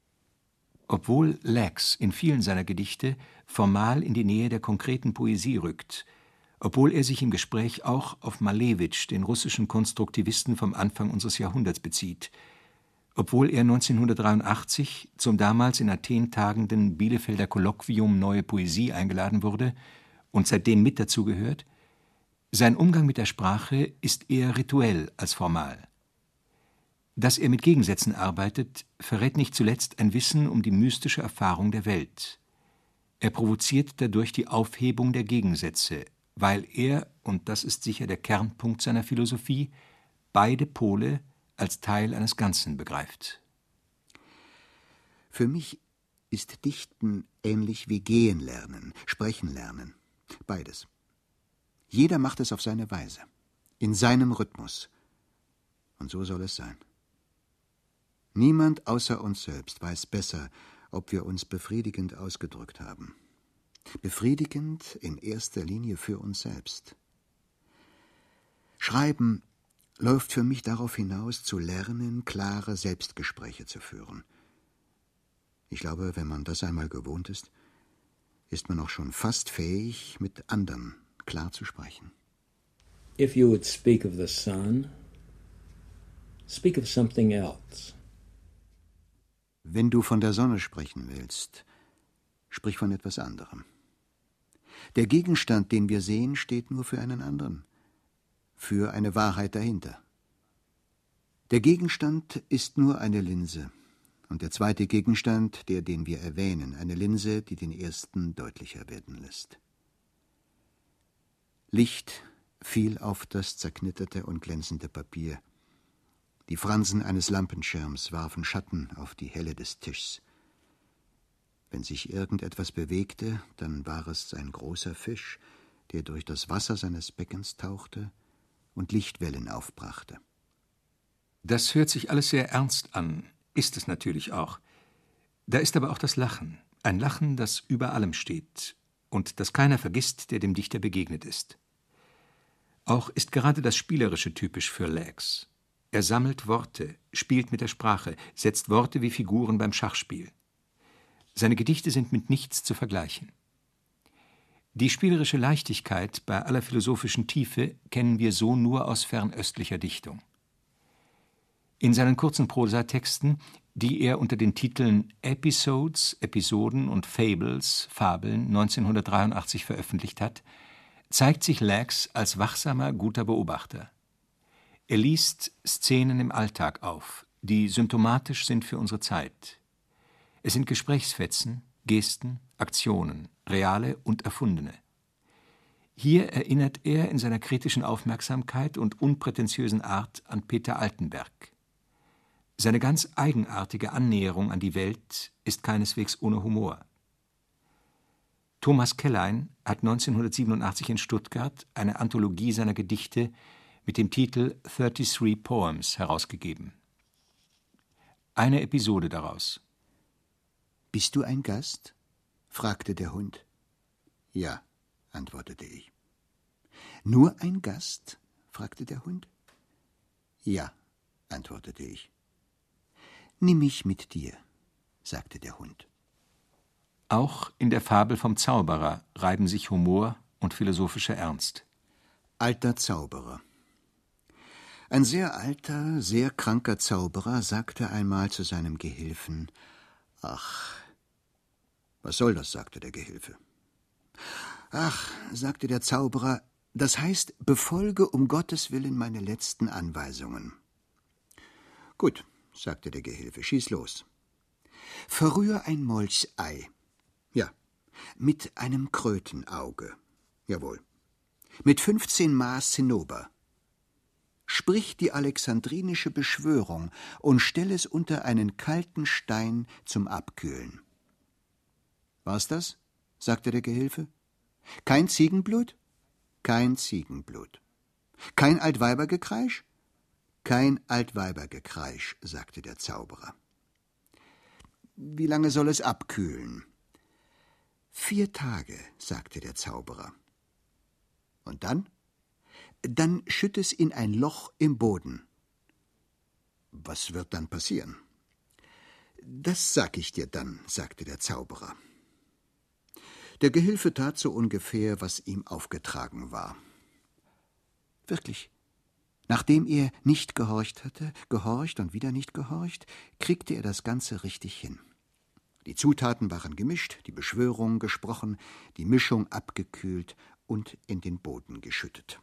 [SPEAKER 4] Obwohl Lax in vielen seiner Gedichte formal in die Nähe der konkreten Poesie rückt, obwohl er sich im Gespräch auch auf Malewitsch, den russischen Konstruktivisten vom Anfang unseres Jahrhunderts, bezieht, obwohl er neunzehnhundertdreiundachtzig zum damals in Athen tagenden Bielefelder Kolloquium Neue Poesie eingeladen wurde und seitdem mit dazugehört, sein Umgang mit der Sprache ist eher rituell als formal. Dass er mit Gegensätzen arbeitet, verrät nicht zuletzt ein Wissen um die mystische Erfahrung der Welt. Er provoziert dadurch die Aufhebung der Gegensätze, weil er, und das ist sicher der Kernpunkt seiner Philosophie, beide Pole als Teil eines Ganzen begreift.
[SPEAKER 7] Für mich ist Dichten ähnlich wie Gehen lernen, Sprechen lernen. Beides. Jeder macht es auf seine Weise, in seinem Rhythmus. Und so soll es sein. Niemand außer uns selbst weiß besser, ob wir uns befriedigend ausgedrückt haben. Befriedigend in erster Linie für uns selbst. Schreiben läuft für mich darauf hinaus, zu lernen, klare Selbstgespräche zu führen. Ich glaube, wenn man das einmal gewohnt ist, ist man auch schon fast fähig, mit anderen klar zu sprechen.
[SPEAKER 5] If you would speak of the sun, speak of something else.
[SPEAKER 7] Wenn du von der Sonne sprechen willst, sprich von etwas anderem. Der Gegenstand, den wir sehen, steht nur für einen anderen, für eine Wahrheit dahinter. Der Gegenstand ist nur eine Linse, und der zweite Gegenstand, der, den wir erwähnen, eine Linse, die den ersten deutlicher werden lässt. Licht fiel auf das zerknitterte und glänzende Papier. Die Fransen eines Lampenschirms warfen Schatten auf die Helle des Tischs. Wenn sich irgendetwas bewegte, dann war es ein großer Fisch, der durch das Wasser seines Beckens tauchte und Lichtwellen aufbrachte.
[SPEAKER 4] Das hört sich alles sehr ernst an, ist es natürlich auch. Da ist aber auch das Lachen, ein Lachen, das über allem steht und das keiner vergisst, der dem Dichter begegnet ist. Auch ist gerade das Spielerische typisch für Lax. Er sammelt Worte, spielt mit der Sprache, setzt Worte wie Figuren beim Schachspiel. Seine Gedichte sind mit nichts zu vergleichen. Die spielerische Leichtigkeit bei aller philosophischen Tiefe kennen wir so nur aus fernöstlicher Dichtung. In seinen kurzen Prosatexten, die er unter den Titeln Episodes, Episoden und Fables, Fabeln neunzehnhundertdreiundachtzig veröffentlicht hat, zeigt sich Lax als wachsamer, guter Beobachter. Er liest Szenen im Alltag auf, die symptomatisch sind für unsere Zeit. Es sind Gesprächsfetzen, Gesten, Aktionen, reale und erfundene. Hier erinnert er in seiner kritischen Aufmerksamkeit und unprätentiösen Art an Peter Altenberg. Seine ganz eigenartige Annäherung an die Welt ist keineswegs ohne Humor. Thomas Kellein hat neunzehnhundertsiebenundachtzig in Stuttgart eine Anthologie seiner Gedichte mit dem Titel thirty-three Poems herausgegeben. Eine Episode daraus.
[SPEAKER 7] »Bist du ein Gast?« fragte der Hund. »Ja«, antwortete ich. »Nur ein Gast?« fragte der Hund. »Ja«, antwortete ich. »Nimm mich mit dir«, sagte der Hund.
[SPEAKER 4] Auch in der Fabel vom Zauberer reiben sich Humor und philosophischer Ernst.
[SPEAKER 7] Alter Zauberer. Ein sehr alter, sehr kranker Zauberer sagte einmal zu seinem Gehilfen: »Ach, was soll das?« sagte der Gehilfe. »Ach«, sagte der Zauberer, »das heißt, befolge um Gottes Willen meine letzten Anweisungen.« »Gut«, sagte der Gehilfe, »schieß los.« »Verrühr ein Molchsei.« »Ja.« »Mit einem Krötenauge.« »Jawohl.« »Mit fünfzehn Maß Zinnober.« »Sprich die alexandrinische Beschwörung und stell es unter einen kalten Stein zum Abkühlen.« »War's das?« sagte der Gehilfe. »Kein Ziegenblut?« »Kein Ziegenblut.« »Kein Altweibergekreisch?« »Kein Altweibergekreisch«, sagte der Zauberer. »Wie lange soll es abkühlen?« »Vier Tage«, sagte der Zauberer. »Und dann?« »Dann schütt es in ein Loch im Boden.« »Was wird dann passieren?« »Das sag ich dir dann«, sagte der Zauberer. Der Gehilfe tat so ungefähr, was ihm aufgetragen war. Wirklich, nachdem er nicht gehorcht hatte, gehorcht und wieder nicht gehorcht, kriegte er das Ganze richtig hin. Die Zutaten waren gemischt, die Beschwörung gesprochen, die Mischung abgekühlt und in den Boden geschüttet.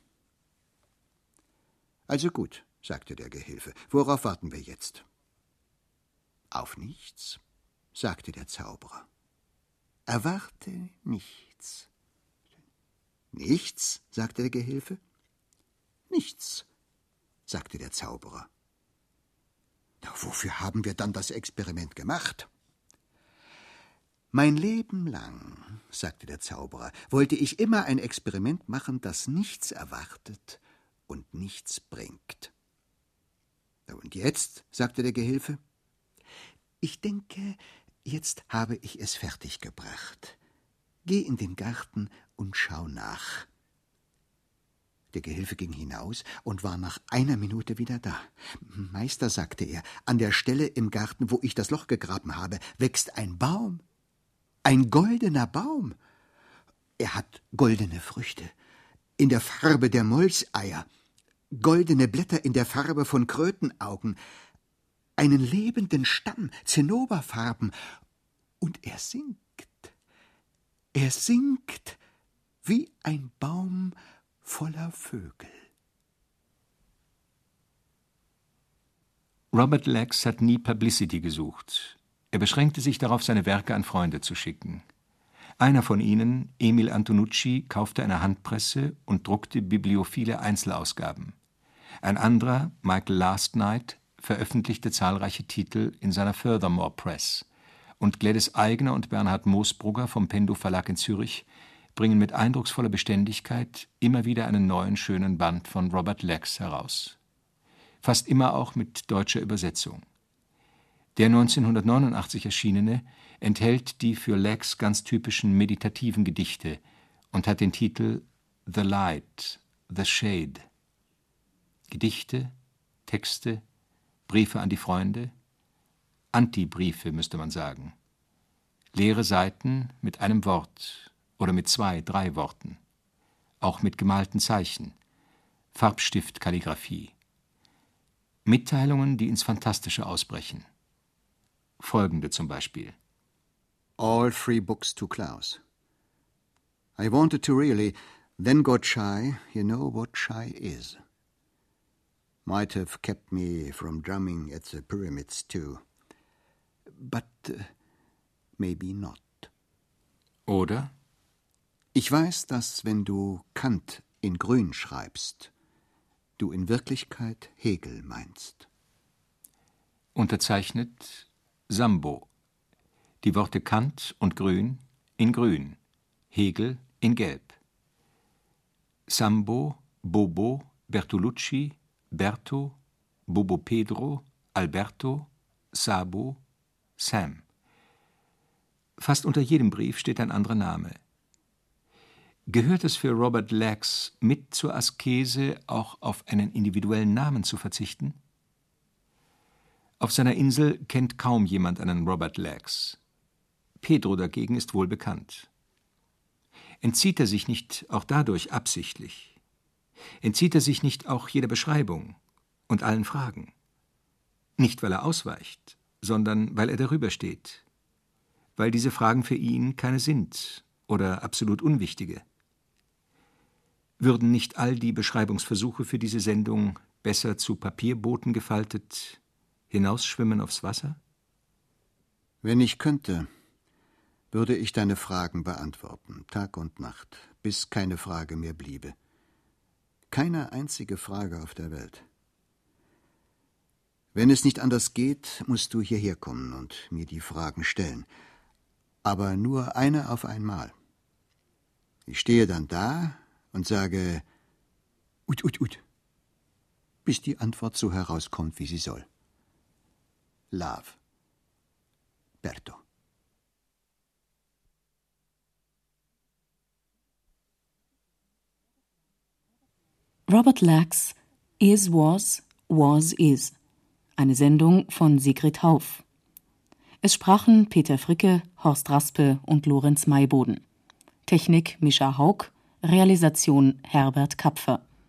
[SPEAKER 7] »Also gut«, sagte der Gehilfe, »worauf warten wir jetzt?« »Auf nichts«, sagte der Zauberer. »Erwarte nichts.« »Nichts?«, sagte der Gehilfe. »Nichts«, sagte der Zauberer. »Na, wofür haben wir dann das Experiment gemacht?« »Mein Leben lang«, sagte der Zauberer, »wollte ich immer ein Experiment machen, das nichts erwartet und nichts bringt.« »Und jetzt?«, sagte der Gehilfe. »Ich denke, jetzt habe ich es fertiggebracht. Geh in den Garten und schau nach.« Der Gehilfe ging hinaus und war nach einer Minute wieder da. »Meister«, sagte er, »an der Stelle im Garten, wo ich das Loch gegraben habe, wächst ein Baum. Ein goldener Baum. Er hat goldene Früchte, in der Farbe der Molchseier, goldene Blätter in der Farbe von Krötenaugen, einen lebenden Stamm, Zinnoberfarben, und er singt. Er singt wie ein Baum voller Vögel.«
[SPEAKER 4] Robert Lax hat nie Publicity gesucht. Er beschränkte sich darauf, seine Werke an Freunde zu schicken. Einer von ihnen, Emil Antonucci, kaufte eine Handpresse und druckte bibliophile Einzelausgaben. Ein anderer, Michael Lastnight, veröffentlichte zahlreiche Titel in seiner Furthermore Press. Und Gladys Aigner und Bernhard Moosbrugger vom Pendu Verlag in Zürich bringen mit eindrucksvoller Beständigkeit immer wieder einen neuen, schönen Band von Robert Lax heraus. Fast immer auch mit deutscher Übersetzung. Der neunzehnhundertneunundachtzig erschienene enthält die für Lax ganz typischen meditativen Gedichte und hat den Titel »The Light, the Shade«. Gedichte, Texte, Briefe an die Freunde, Antibriefe müsste man sagen. Leere Seiten mit einem Wort oder mit zwei, drei Worten. Auch mit gemalten Zeichen, Farbstiftkalligraphie. Mitteilungen, die ins Fantastische ausbrechen. Folgende zum Beispiel.
[SPEAKER 7] All three books to Klaus. I wanted to really, then got shy. You know what shy is. Might have kept me from drumming at the pyramids too. But uh, maybe not.
[SPEAKER 4] Oder?
[SPEAKER 7] Ich weiß, dass wenn du Kant in Grün schreibst, du in Wirklichkeit Hegel meinst.
[SPEAKER 4] Unterzeichnet Sambo. Die Worte Kant und Grün in Grün, Hegel in Gelb. Sambo, Bobo, Bertolucci, Berto, Bobo Pedro, Alberto, Sabo, Sam. Fast unter jedem Brief steht ein anderer Name. Gehört es für Robert Lax mit zur Askese, auch auf einen individuellen Namen zu verzichten? Auf seiner Insel kennt kaum jemand einen Robert Lax. Pedro dagegen ist wohl bekannt. Entzieht er sich nicht auch dadurch absichtlich? Entzieht er sich nicht auch jeder Beschreibung und allen Fragen? Nicht, weil er ausweicht, sondern weil er darüber steht. Weil diese Fragen für ihn keine sind oder absolut unwichtige. Würden nicht all die Beschreibungsversuche für diese Sendung besser zu Papierbooten gefaltet, hinausschwimmen aufs Wasser?
[SPEAKER 7] Wenn ich könnte, würde ich deine Fragen beantworten, Tag und Nacht, bis keine Frage mehr bliebe. Keine einzige Frage auf der Welt. Wenn es nicht anders geht, musst du hierher kommen und mir die Fragen stellen. Aber nur eine auf einmal. Ich stehe dann da und sage ut, ut, ut, bis die Antwort so herauskommt, wie sie soll. Love. Berto.
[SPEAKER 2] Robert Lax, Is, Was, Was, Is. Eine Sendung von Sigrid Hauff. Es sprachen Peter Fricke, Horst Raspe und Lorenz Maiboden. Technik Mischa Haug, Realisation Herbert Kapfer.